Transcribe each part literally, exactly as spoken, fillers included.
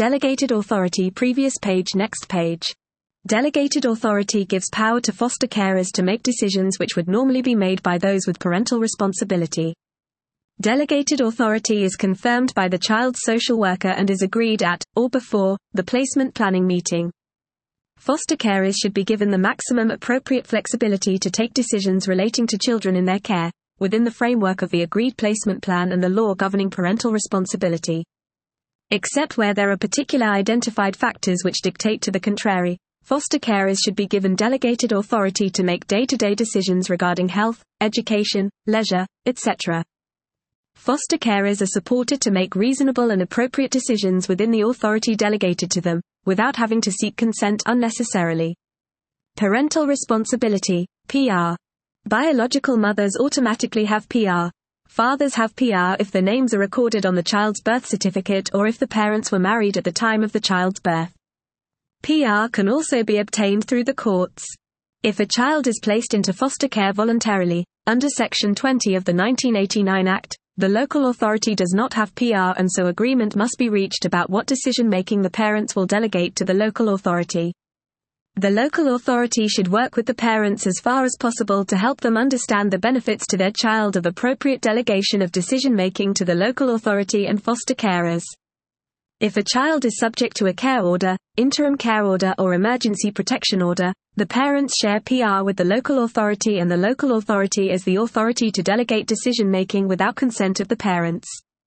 Delegated authority. Previous page. Next page. Delegated authority gives power to foster carers to make decisions which would normally be made by those with parental responsibility. Delegated authority is confirmed by the child's social worker and is agreed at, or before, the placement planning meeting. Foster carers should be given the maximum appropriate flexibility to take decisions relating to children in their care, within the framework of the agreed placement plan and the law governing parental responsibility. Except where there are particular identified factors which dictate to the contrary, foster carers should be given delegated authority to make day-to-day decisions regarding health, education, leisure, et cetera. Foster carers are supported to make reasonable and appropriate decisions within the authority delegated to them, without having to seek consent unnecessarily. Parental responsibility, P R. Biological mothers automatically have P R. Fathers have P R if their names are recorded on the child's birth certificate or if the parents were married at the time of the child's birth. P R can also be obtained through the courts. If a child is placed into foster care voluntarily, under Section twenty of the nineteen eighty-nine Act, the local authority does not have P R, and so agreement must be reached about what decision-making the parents will delegate to the local authority. The local authority should work with the parents as far as possible to help them understand the benefits to their child of appropriate delegation of decision-making to the local authority and foster carers. If a child is subject to a care order, interim care order or emergency protection order, the parents share P R with the local authority, and the local authority is the authority to delegate decision-making without consent of the parents.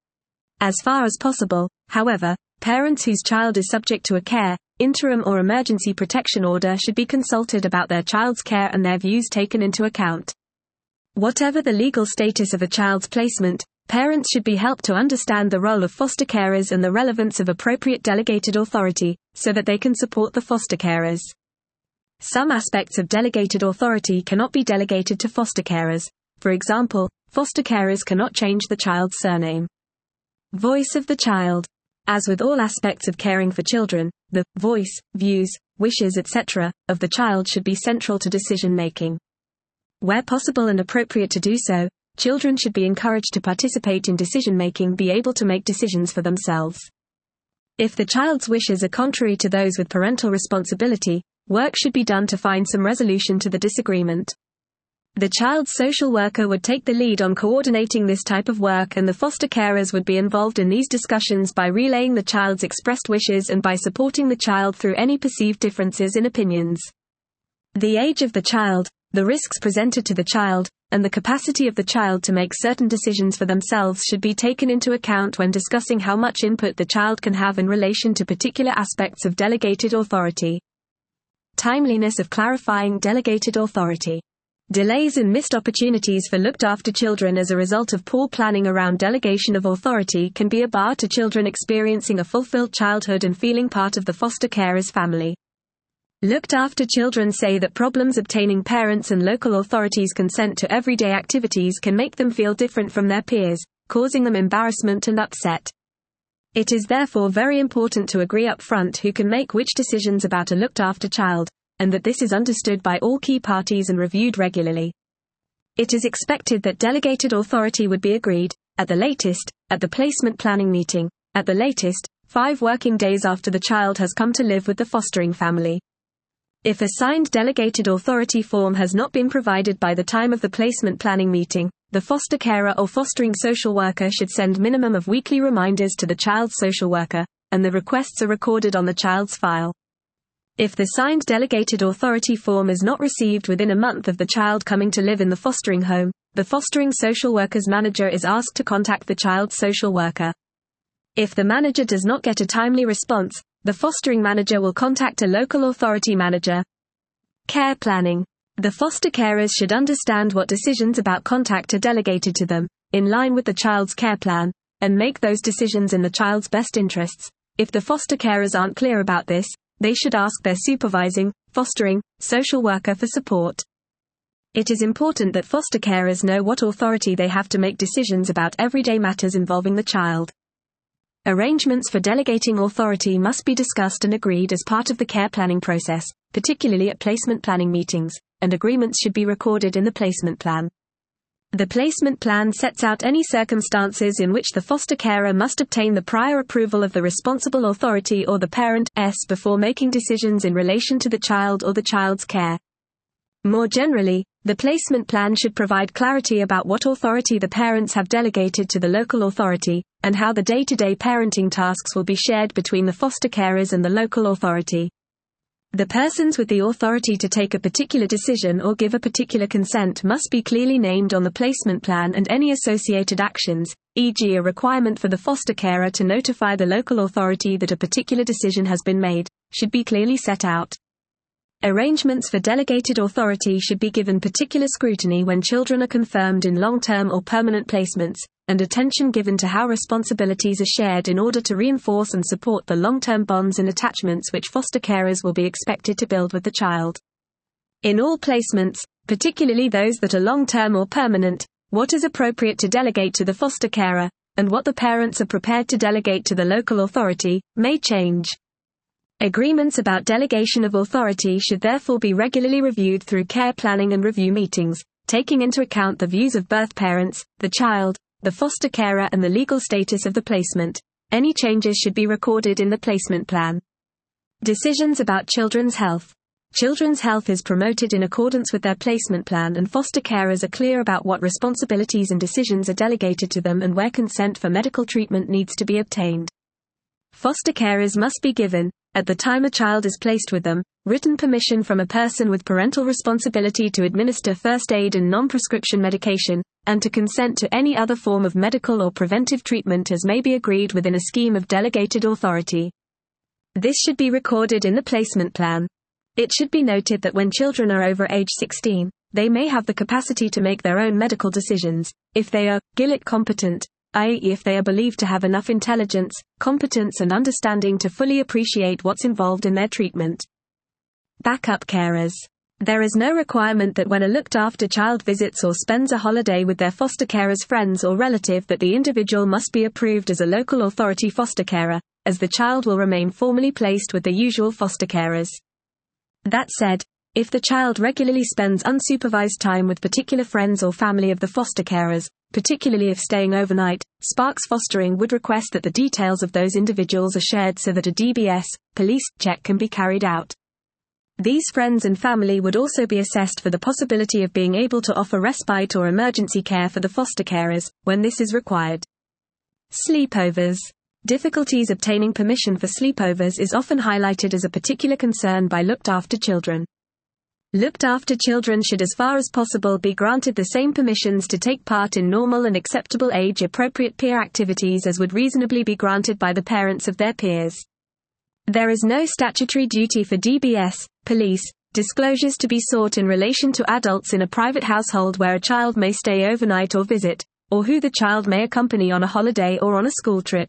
As far as possible, however, parents whose child is subject to a care, interim or emergency protection order should be consulted about their child's care and their views taken into account. Whatever the legal status of a child's placement, parents should be helped to understand the role of foster carers and the relevance of appropriate delegated authority, so that they can support the foster carers. Some aspects of delegated authority cannot be delegated to foster carers. For example, foster carers cannot change the child's surname. Voice of the child. As with all aspects of caring for children, the voice, views, wishes, et cetera of the child should be central to decision-making. Where possible and appropriate to do so, children should be encouraged to participate in decision-making, be able to make decisions for themselves. If the child's wishes are contrary to those with parental responsibility, work should be done to find some resolution to the disagreement. The child's social worker would take the lead on coordinating this type of work, and the foster carers would be involved in these discussions by relaying the child's expressed wishes and by supporting the child through any perceived differences in opinions. The age of the child, the risks presented to the child, and the capacity of the child to make certain decisions for themselves should be taken into account when discussing how much input the child can have in relation to particular aspects of delegated authority. Timeliness of clarifying delegated authority. Delays and missed opportunities for looked-after children as a result of poor planning around delegation of authority can be a bar to children experiencing a fulfilled childhood and feeling part of the foster carer's family. Looked-after children say that problems obtaining parents' and local authorities' consent to everyday activities can make them feel different from their peers, causing them embarrassment and upset. It is therefore very important to agree up front who can make which decisions about a looked-after child, and that this is understood by all key parties and reviewed regularly. It is expected that delegated authority would be agreed, at the latest, at the placement planning meeting, at the latest, five working days after the child has come to live with the fostering family. If a signed delegated authority form has not been provided by the time of the placement planning meeting, the foster carer or fostering social worker should send minimum of weekly reminders to the child's social worker, and the requests are recorded on the child's file. If the signed delegated authority form is not received within a month of the child coming to live in the fostering home, the fostering social worker's manager is asked to contact the child's social worker. If the manager does not get a timely response, the fostering manager will contact a local authority manager. Care planning. The foster carers should understand what decisions about contact are delegated to them, in line with the child's care plan, and make those decisions in the child's best interests. If the foster carers aren't clear about this, they should ask their supervising, fostering, social worker for support. It is important that foster carers know what authority they have to make decisions about everyday matters involving the child. Arrangements for delegating authority must be discussed and agreed as part of the care planning process, particularly at placement planning meetings, and agreements should be recorded in the placement plan. The placement plan sets out any circumstances in which the foster carer must obtain the prior approval of the responsible authority or the parent s before making decisions in relation to the child or the child's care. More generally, the placement plan should provide clarity about what authority the parents have delegated to the local authority, and how the day-to-day parenting tasks will be shared between the foster carers and the local authority. The persons with the authority to take a particular decision or give a particular consent must be clearly named on the placement plan, and any associated actions, for example a requirement for the foster carer to notify the local authority that a particular decision has been made, should be clearly set out. Arrangements for delegated authority should be given particular scrutiny when children are confirmed in long-term or permanent placements, and attention given to how responsibilities are shared in order to reinforce and support the long-term bonds and attachments which foster carers will be expected to build with the child. In all placements, particularly those that are long-term or permanent, what is appropriate to delegate to the foster carer, and what the parents are prepared to delegate to the local authority, may change. Agreements about delegation of authority should therefore be regularly reviewed through care planning and review meetings, taking into account the views of birth parents, the child, the foster carer and the legal status of the placement. Any changes should be recorded in the placement plan. Decisions about children's health. Children's health is promoted in accordance with their placement plan, and foster carers are clear about what responsibilities and decisions are delegated to them and where consent for medical treatment needs to be obtained. Foster carers must be given, at the time a child is placed with them, written permission from a person with parental responsibility to administer first aid and non-prescription medication, and to consent to any other form of medical or preventive treatment as may be agreed within a scheme of delegated authority. This should be recorded in the placement plan. It should be noted that when children are over age sixteen, they may have the capacity to make their own medical decisions, if they are Gilead competent, that is if they are believed to have enough intelligence, competence and understanding to fully appreciate what's involved in their treatment. Backup carers. There is no requirement that when a looked-after child visits or spends a holiday with their foster carer's friends or relative that the individual must be approved as a local authority foster carer, as the child will remain formally placed with the usual foster carers. That said, if the child regularly spends unsupervised time with particular friends or family of the foster carers, particularly if staying overnight, Sparks Fostering would request that the details of those individuals are shared so that a D B S, police, check can be carried out. These friends and family would also be assessed for the possibility of being able to offer respite or emergency care for the foster carers, when this is required. Sleepovers. Difficulties obtaining permission for sleepovers is often highlighted as a particular concern by looked-after children. Looked-after children should as far as possible be granted the same permissions to take part in normal and acceptable age-appropriate peer activities as would reasonably be granted by the parents of their peers. There is no statutory duty for D B S, police, disclosures to be sought in relation to adults in a private household where a child may stay overnight or visit, or who the child may accompany on a holiday or on a school trip.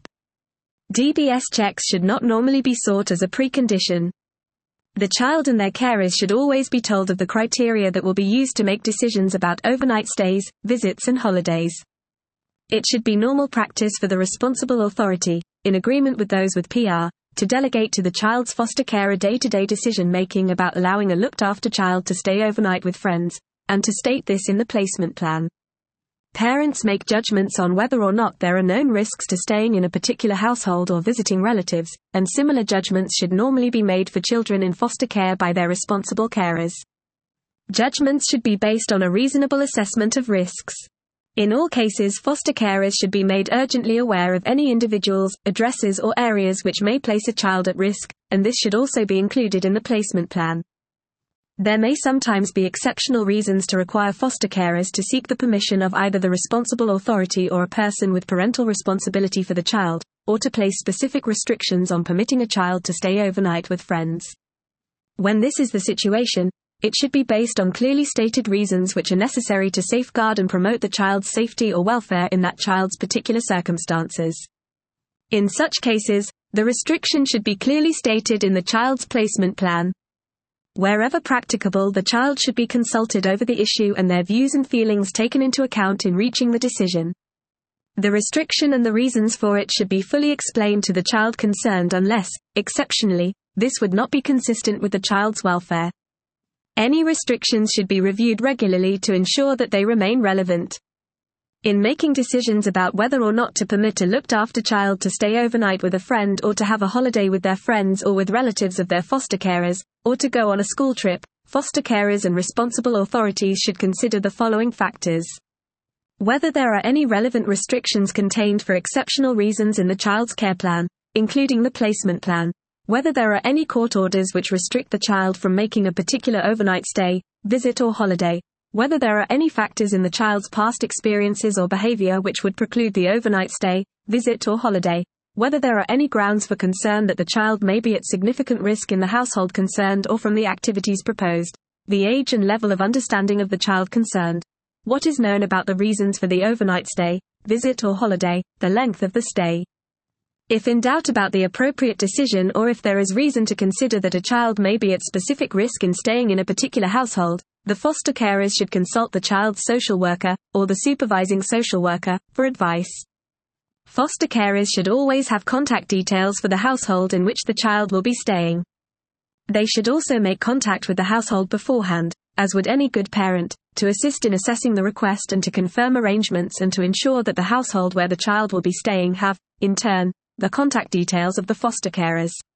D B S checks should not normally be sought as a precondition. The child and their carers should always be told of the criteria that will be used to make decisions about overnight stays, visits and holidays. It should be normal practice for the responsible authority, in agreement with those with P R, to delegate to the child's foster carer day-to-day decision-making about allowing a looked-after child to stay overnight with friends, and to state this in the placement plan. Parents make judgments on whether or not there are known risks to staying in a particular household or visiting relatives, and similar judgments should normally be made for children in foster care by their responsible carers. Judgments should be based on a reasonable assessment of risks. In all cases, foster carers should be made urgently aware of any individuals, addresses or areas which may place a child at risk, and this should also be included in the placement plan. There may sometimes be exceptional reasons to require foster carers to seek the permission of either the responsible authority or a person with parental responsibility for the child, or to place specific restrictions on permitting a child to stay overnight with friends. When this is the situation, it should be based on clearly stated reasons which are necessary to safeguard and promote the child's safety or welfare in that child's particular circumstances. In such cases, the restriction should be clearly stated in the child's placement plan. Wherever practicable, the child should be consulted over the issue and their views and feelings taken into account in reaching the decision. The restriction and the reasons for it should be fully explained to the child concerned unless, exceptionally, this would not be consistent with the child's welfare. Any restrictions should be reviewed regularly to ensure that they remain relevant. In making decisions about whether or not to permit a looked-after child to stay overnight with a friend or to have a holiday with their friends or with relatives of their foster carers, or to go on a school trip, foster carers and responsible authorities should consider the following factors. Whether there are any relevant restrictions contained for exceptional reasons in the child's care plan, including the placement plan. Whether there are any court orders which restrict the child from making a particular overnight stay, visit or holiday. Whether there are any factors in the child's past experiences or behavior which would preclude the overnight stay, visit or holiday. Whether there are any grounds for concern that the child may be at significant risk in the household concerned or from the activities proposed. The age and level of understanding of the child concerned. What is known about the reasons for the overnight stay, visit or holiday, the length of the stay. If in doubt about the appropriate decision or if there is reason to consider that a child may be at specific risk in staying in a particular household, the foster carers should consult the child's social worker, or the supervising social worker, for advice. Foster carers should always have contact details for the household in which the child will be staying. They should also make contact with the household beforehand, as would any good parent, to assist in assessing the request and to confirm arrangements and to ensure that the household where the child will be staying have, in turn, the contact details of the foster carers.